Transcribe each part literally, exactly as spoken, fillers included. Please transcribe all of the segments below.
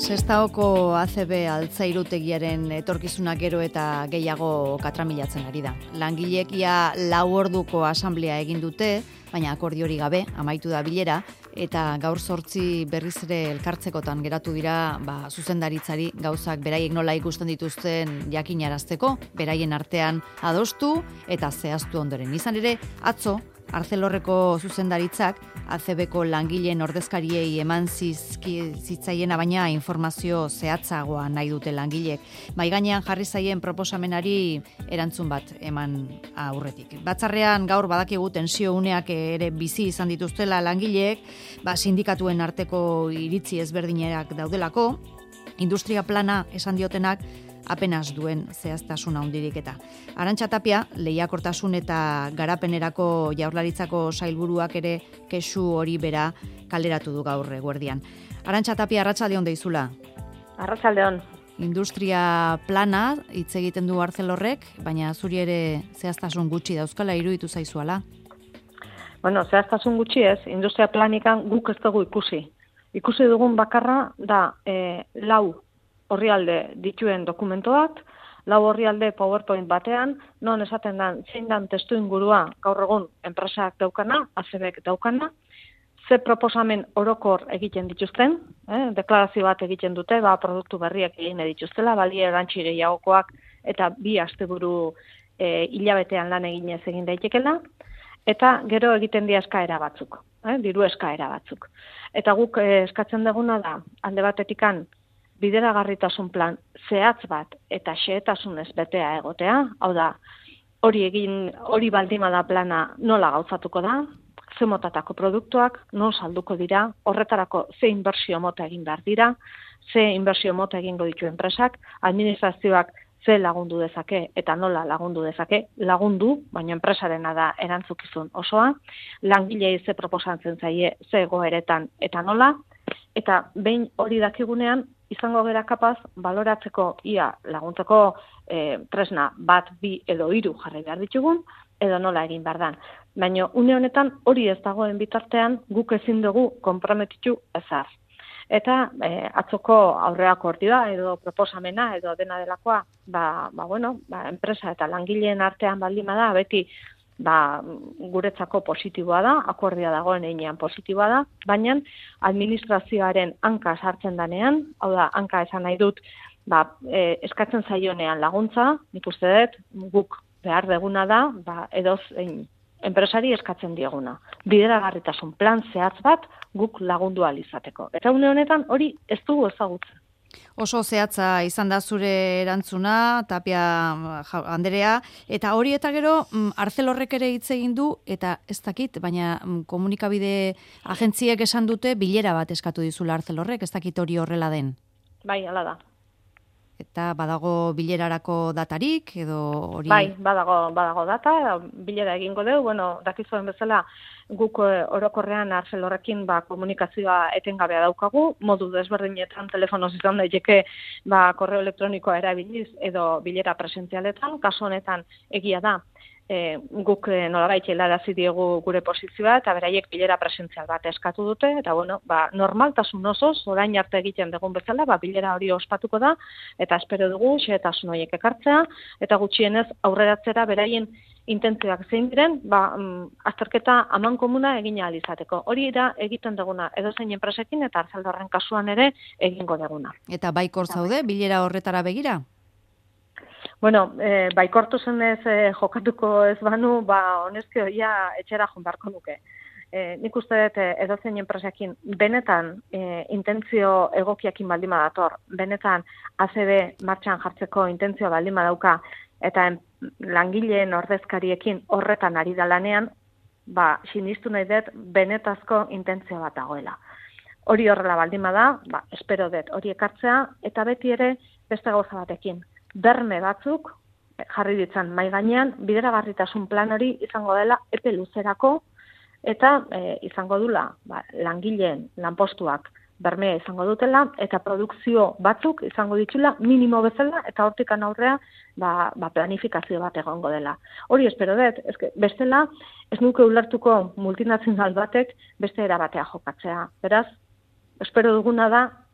Sestaoko A C B altzairutegiaren etorkizuna gero eta gehiago katramilatzen ari da. Langileek ia lau orduko asanblea egin dute, baina akordiori gabe amaitu da bilera, eta gaur zortzi berriz ere elkartzekotan geratu dira ba, zuzendaritzari gauzak beraiek nola ikusten dituzten jakinarazteko, beraien artean adostu eta zehaztu ondoren. Izan ere, atzo, Arcelorreko zuzendaritzak A C Bko langileen ordezkariei eman zitzaiena baina informazio zehatzagoa nahi dute langileek. Mahai gainean jarri zaien proposamenari erantzun bat eman aurretik. Batzarrean gaur badakigu tensio uneak ere bizi izan dituztela langileek, ba, sindikatuen arteko iritzi ezberdinerak daudelako, industria plana esan diotenak apenas duen zehaztasun handirik eta. Arantxa Tapia, lehiakortasun eta garapenerako Jaurlaritzako sailburuak ere kesu hori bera kaleratu du gaur eguerdian. Arantxa Tapia, arratsaldeon deizula. Arratsaldeon. Industria plana hitz egiten du Arcelorrek, baina zuri ere zehaztasun gutxi dauzkala iruditu zaizuala. Bueno, zehaztasun gutxi ez, industria planikan guk ez dugu ikusi. Ikusi dugun bakarra da e, lau orrialde dituen dokumentoak, lau orrialde PowerPoint batean, non esaten dan, zein dan testu ingurua gaur egun enpresak daukana, A C Bk daukana, ze proposamen orokor egiten dituzten, eh, deklarazio bat egiten dute, ba, produktu berriak egin dituztela, balie erantzi gehiagokoak eta bi asteburu eh, hilabetean lan eginez egin daitekela, eta gero egiten dira eskaera batzuk, eh, diru eskaera batzuk. Eta guk eh, eskatzen duguna da, alde batetikan, bideragarritasun plan zehatz bat eta xehetasunez betea egotea, hau da, hori egin, hori baldima da plana nola gauzatuko da, ze motatako produktuak, non salduko dira, horretarako ze inbertsio mota egin behar dira, ze inbertsio mota egingo ditu enpresak, administrazioak ze lagundu dezake eta nola lagundu dezake, lagundu, baina enpresarena da erantzukizun osoa, langilei ze proposatzen zaie, ze egoeretan eta nola, eta behin hori dakigunean, izango gera kapaz, baloratzeko ia laguntzeko e, tresna bat, bi edo hiru jarri behar ditugun, edo nola egin behar dan. Baina une honetan hori ez dagoen bitartean guk ezin dugu konprometitu ezar. Eta e, atzoko aurreako ordioa edo proposamena edo dena delakoa, ba, ba, bueno, ba, enpresa eta langileen artean baldima da, beti ba, guretzako positiboa da, akordioa dagoen einean positiboa da, baina administrazioaren hanka sartzen danean, hau da, hanka esan nahi dut, ba, e, eskatzen zaionean laguntza, nik uste dut, guk behar deguna da, ba, edoz ein, enpresari eskatzen dieguna. Bideragarritasun plan zehatz bat guk lagundu ahal izateko. Eta une honetan hori ez dugu ezagutzen. Oso zehatza izan da zure erantzuna, Tapia Anderea, eta hori eta gero Arcelorrek ere hitz egin du, eta ez dakit, baina komunikabide agentziek esan dute bilera bat eskatu dizula Arcelorrek, ez dakit hori horrela den. Bai, hala da. Eta badago bilerarako datarik, edo hori... Bai, badago, badago data, bilera egingo deu, bueno, dakizuen bezala, guk orokorrean Arcelorrekin ba, komunikazioa etengabea daukagu, modu desberdinetan telefonoz izan daiteke ba, korreo elektronikoa erabiliz edo bilera presentzialetan, kasu honetan egia da. E, guk e, nolabait helarazi diegu gure posizioa eta beraiek bilera presentzial bat eskatu dute eta bueno, ba, normaltasun osoz orain arte egiten dugun bezala, ba, bilera hori ospatuko da eta espero dugu xehetasun horiek ekartzea eta gutxienez aurreratzera beraien intentzioak zein diren, ba, mm, azterketa amankomuna egin ahal izateko. Hori da egiten duguna edozein enpresekin eta Arcelorren kasuan ere egingo duguna. Eta baikor zaude bilera horretara begira? Bueno, e, baikortu zenez e, jokatuko ez banu, ba, honezki hoia etxera joan beharko nuke. E, nik uste dut edozein enpresekin benetan e, intentzio egokiakin baldima dator, benetan A C B martxan jartzeko intentzio baldima dauka, eta en, langileen ordezkariekin horretan ari da lanean, ba, sinistu nahi dut benetazko intentzio bat dagoela. Hori horrela baldima da, ba, espero dut hori ekartzea, eta beti ere beste gauza batekin. Berme batzuk jarri ditzan mai gainean, bideragarritasun plan hori izango dela epe luzerako eta e, izango dula ba, langileen lanpostuak bermea izango dutela eta produkzio batzuk izango ditula minimo bezala eta hortikan aurrea ba, ba planifikazio bat egongo dela. Hori espero dut, eske, bestela ez nuke ulertuko multinazional batek beste era batea jokatzea. Beraz, espero duguna da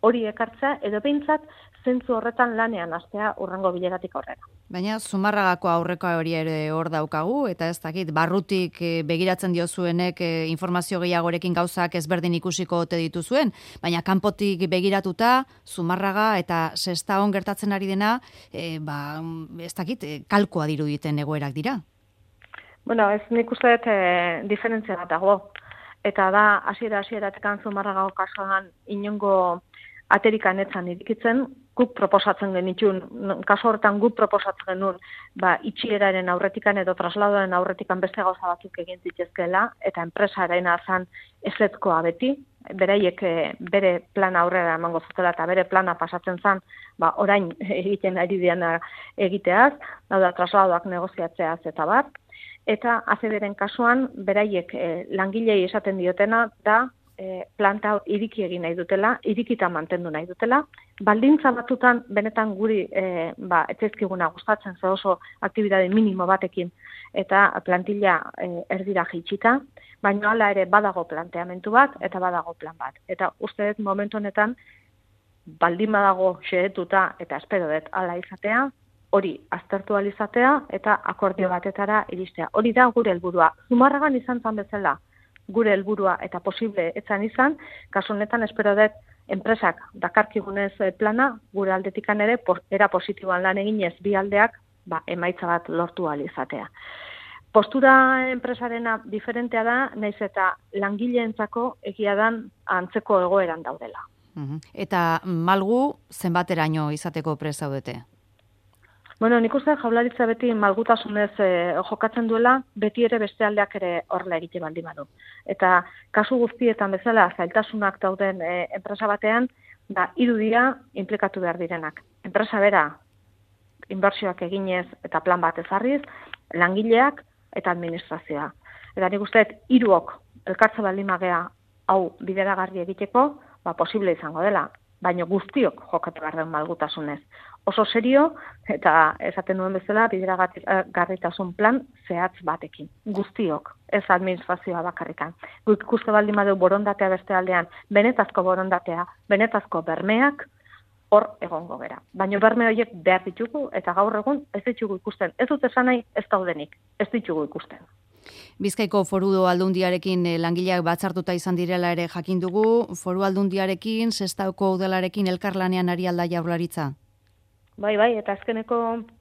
hori ekartzea, edo behintzat zentzu horretan lanean hastea urrengo bileratik aurrera. Baina Zumarragako aurreko hori ere hor daukagu, eta ez dakit, barrutik begiratzen diozuenek informazio gehiagorekin gauzak ezberdin ikusiko ote dituzuen, baina kanpotik begiratuta, Zumarraga eta Sestaon gertatzen ari dena, e, ba, ez dakit, kalkoa diruditen egoerak dira. Bueno, ez nik uste dut e, diferentzia bat dago. Eta da, hasiera hasieratik Zumarragako kasuan inongo aterikan etzan irikitzen, guk proposatzen genitun, kasu horretan guk proposatzen genuen, ba, itxieraren aurretikan edo trasladoaren aurretikan beste gauza batzuk egin zitezkeela, eta enpresaren azan ezetkoa beti, beraiek bere plana aurrera emango zutela eta bere plana pasatzen zen, ba, orain egiten ari diana egiteaz, hau da, trasladoak negoziatzeaz eta bat, eta A C Bren kasuan, beraiek e, langilei esaten diotena da, planta iriki egin nahi dutela, irikita mantendu nahi dutela. Baldintza batutan, benetan guri e, ba, etzaizkiguna gustatzen ze oso aktibitate minimo batekin eta plantilla e, erdira jaitsita, baina hala ere badago planteamentu bat eta badago plan bat. Eta uste dut momentu honetan, baldin badago xehetuta eta espero dut hala izatea, hori aztertu ahal izatea eta akordio batetara iristea. Hori da gure helburua. Zumarragan izan zan bezala, gure helburua eta posible etzan izan, kasu honetan espero dut enpresak dakarkigunez plana, gure aldetikan ere era positiboan lan eginez bi aldeak ba, emaitza bat lortu ahal izatea. Postura enpresarena diferentea da, naiz eta langileentzako egia dan antzeko egoeran daudela. Uh-huh. Eta malgu zenbateraino izateko prest zaudete? Bueno, nik uste jaurlaritza beti malgutasunez eh, jokatzen duela, beti ere beste aldeak ere horrela egite baldin badu. Eta kasu guztietan bezala zailtasunak dauden eh, enpresa batean, da hiru dira inplikatu behar direnak. Enpresa bera inbertsioak eginez eta plan bat ezarriz, langileak eta administrazioa. Eta nik uste hiruok elkartze baldin magea hau bideragarri egiteko, ba posible izango dela, baina guztiok jokatu behar den malgutasunez. Oso serio, eta esaten duen bezala, bideragarritasun plan zehatz batekin. Guztiok, ez administrazioa bakarrikan. Guk ikuste baldin badu borondatea beste aldean, benetazko borondatea, benetazko bermeak, hor egongo gera. Baina berme horiek behar ditugu, eta gaur egun ez ditugu ikusten. Ez dut esan nahi, ez daudenik, ez ditugu ikusten. Bizkaiko Foru Aldundiarekin langileak batzartuta izan direla ere jakin dugu, Foru Aldundiarekin, Sestaoko udalarekin elkarlanean ari alda Jaurlaritza? Bai, bai, eta azkeneko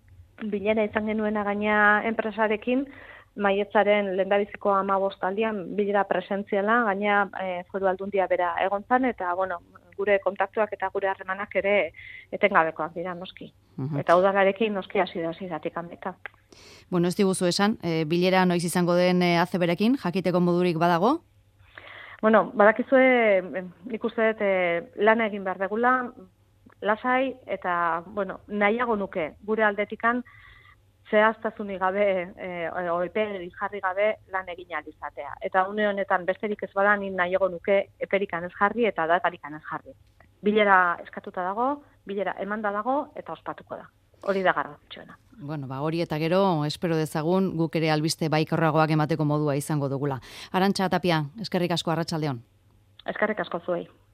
bilera izan genuena gaina enpresarekin, maietzaren lehendabiziko hamabost aldian bilera presentziala, gaina e, Foru Aldundia bera egontzan, eta bueno, gure kontaktuak eta gure harremanak ere etengabekoak dira, noski. Uh-huh. Eta udalarekin noski hasi da hasieratik handika. Bueno, ez diguzu esan, e, bilera noiz izango den A C Brekin, jakiteko modurik badago? Bueno, badakizue, nik uste dut e, lan egin behar degula, lasai eta, bueno, nahiago nuke gure aldetikan zehaztasunik gabe, e, o eperik jarri gabe lan egin ahal izatea. Eta une honetan besterik ez bada, ni nahiago nuke eperikan ez jarri eta datarikan ez jarri. Bilera eskatuta dago, bilera emanda dago eta ospatuko da. Hori da garrantzitsuena. Bueno, ba, hori eta gero, espero dezagun, guk ere albiste baikorragoak emateko modua izango dugula. Arantxa Tapia, eskerrik asko, arratsaldeon. Eskerrik asko zuei.